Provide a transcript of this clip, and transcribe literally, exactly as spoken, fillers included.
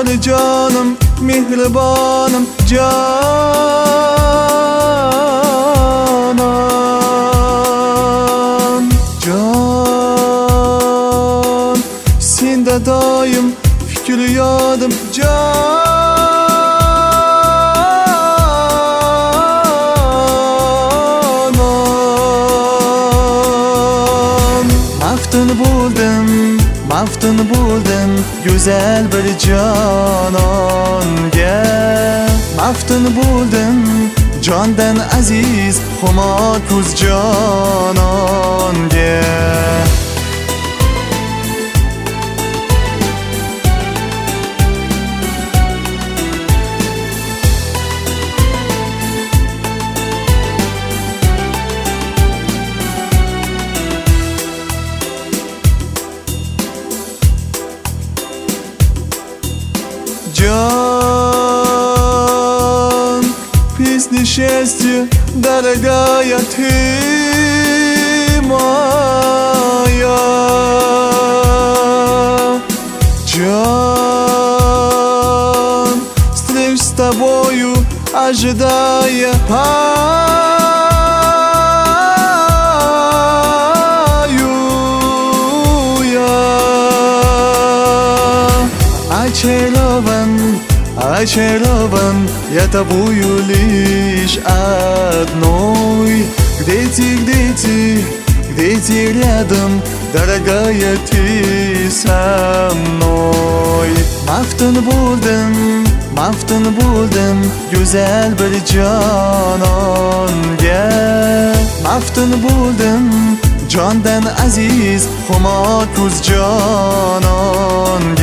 Canı canım, mehribanım, canan. Can, sende daim fikir yadım, canan. Maftun buldum, maftun buldum, güzel bir canonga. Maftun buldum, candan aziz, huma ko'z janonga. Can, песни счастья, дорогая ты моя. Can, встреч с тобою, ожидая, пою я. Очарован, очарован, я тобою лишь одной. Где ты, где ты, где ты рядом, дорогая, ты со мной. Maftun buldum, maftun buldum, güzel bir canonga. Maftun buldum, candan aziz, huma ko'z janonga.